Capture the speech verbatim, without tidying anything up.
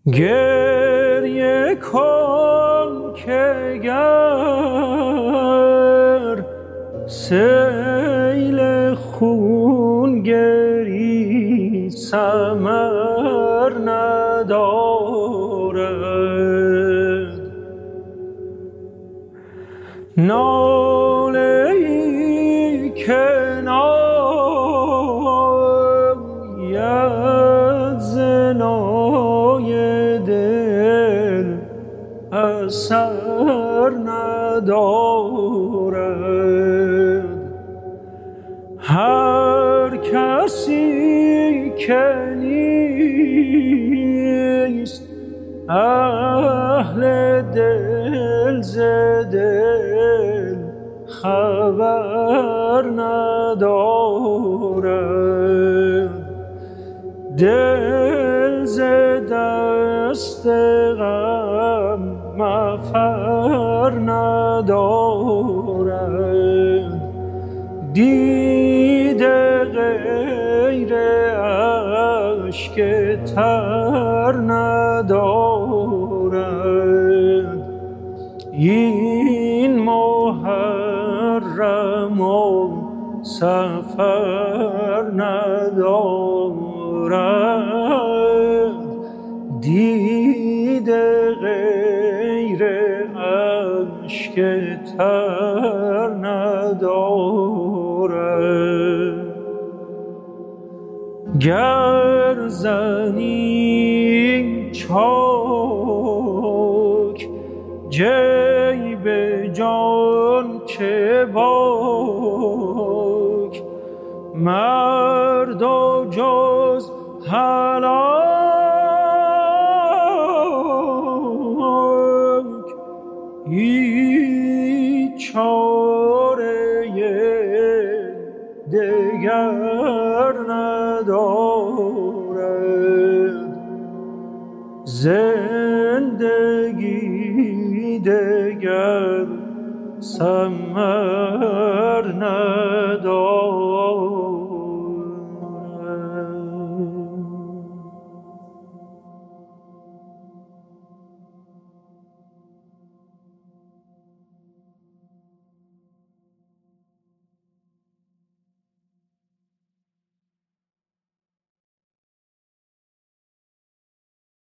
گریه کن که گر سیل خون گری ثمر ندارد. ناله ای که ناید ز نای دل اثر ندارد. هر کسی که نیست اهل دل ز دل خبر ندارد. دل ز دست غم مفر ندارد. دیده غیر اشک تر ندارد. این محرم و سفر ندارد. دیده غیر اشک تر ندارد. گر زنی چاک جیب جان چه باک، مردا جز هلاک هیچ چاره دگر ندارد. زندگی دگر ثمر ندارد.